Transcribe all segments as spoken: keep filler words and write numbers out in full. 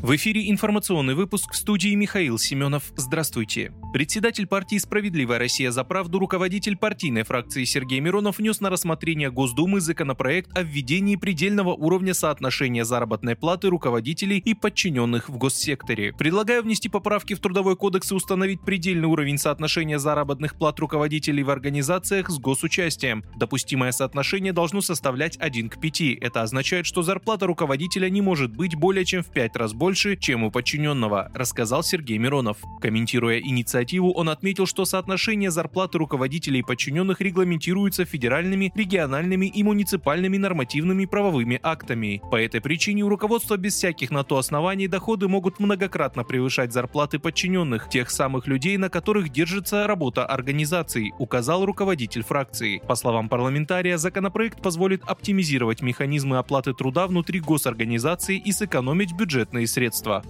В эфире информационный выпуск, в студии Михаил Семенов. Здравствуйте. Председатель партии «Справедливая Россия за правду», руководитель партийной фракции Сергей Миронов внес на рассмотрение Госдумы законопроект о введении предельного уровня соотношения заработной платы руководителей и подчиненных в госсекторе. Предлагаю внести поправки в Трудовой кодекс и установить предельный уровень соотношения заработных плат руководителей в организациях с госучастием. Допустимое соотношение должно составлять один к пяти. Это означает, что зарплата руководителя не может быть более чем в пять раз больше, чем у подчиненного, рассказал Сергей Миронов. Комментируя инициативу, он отметил, что соотношение зарплаты руководителей и подчиненных регламентируется федеральными, региональными и муниципальными нормативными правовыми актами. По этой причине у руководства без всяких на то оснований доходы могут многократно превышать зарплаты подчиненных, тех самых людей, на которых держится работа организаций, указал руководитель фракции. По словам парламентария, законопроект позволит оптимизировать механизмы оплаты труда внутри госорганизации и сэкономить бюджетные средства.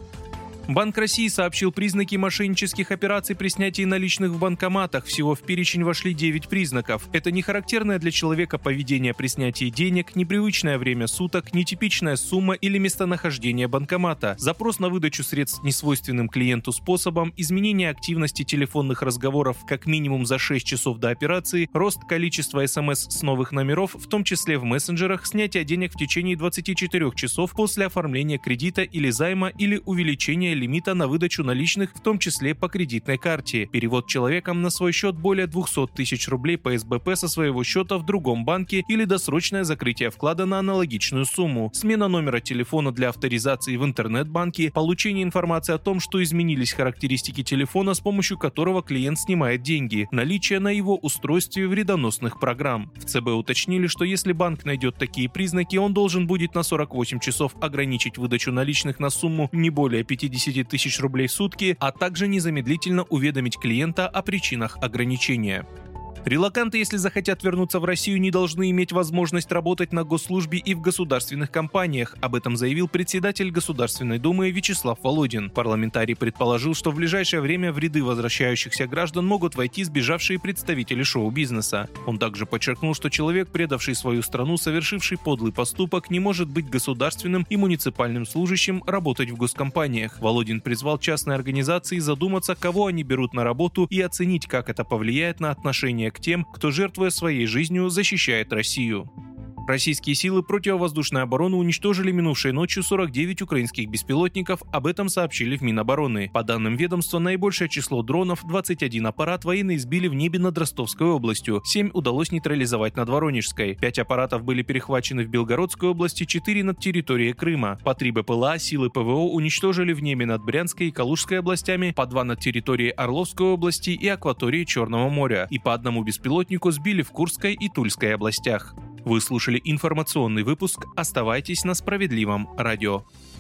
Банк России сообщил признаки мошеннических операций при снятии наличных в банкоматах. Всего в перечень вошли девять признаков. Это нехарактерное для человека поведение при снятии денег, непривычное время суток, нетипичная сумма или местонахождение банкомата, запрос на выдачу средств несвойственным клиенту способом, изменение активности телефонных разговоров как минимум за шесть часов до операции, рост количества СМС с новых номеров, в том числе в мессенджерах, снятие денег в течение двадцати четырёх часов после оформления кредита или займа или увеличение лимита на выдачу наличных, в том числе по кредитной карте, перевод человеком на свой счет более двухсот тысяч рублей по эс бэ пэ со своего счета в другом банке или досрочное закрытие вклада на аналогичную сумму, смена номера телефона для авторизации в интернет-банке, получение информации о том, что изменились характеристики телефона, с помощью которого клиент снимает деньги, наличие на его устройстве вредоносных программ. В цэ бэ уточнили, что если банк найдет такие признаки, он должен будет на сорок восемь часов ограничить выдачу наличных на сумму не более пятидесяти тысяч рублей в сутки, а также незамедлительно уведомить клиента о причинах ограничения. Релоканты, если захотят вернуться в Россию, не должны иметь возможность работать на госслужбе и в государственных компаниях. Об этом заявил председатель Государственной Думы Вячеслав Володин. Парламентарий предположил, что в ближайшее время в ряды возвращающихся граждан могут войти сбежавшие представители шоу-бизнеса. Он также подчеркнул, что человек, предавший свою страну, совершивший подлый поступок, не может быть государственным и муниципальным служащим, работать в госкомпаниях. Володин призвал частные организации задуматься, кого они берут на работу, и оценить, как это повлияет на отношение к тем, кто, жертвуя своей жизнью, защищает Россию. Российские силы противовоздушной обороны уничтожили минувшей ночью сорок девять украинских беспилотников, об этом сообщили в Минобороны. По данным ведомства, наибольшее число дронов, двадцать один аппарат, военные сбили в небе над Ростовской областью, семь удалось нейтрализовать над Воронежской, пять аппаратов были перехвачены в Белгородской области, четыре над территорией Крыма. По три бэ пэ эл а силы пэ вэ о уничтожили в небе над Брянской и Калужской областями, по два над территорией Орловской области и акватории Черного моря, и по одному беспилотнику сбили в Курской и Тульской областях. Вы слушали информационный выпуск. Оставайтесь на Справедливом радио.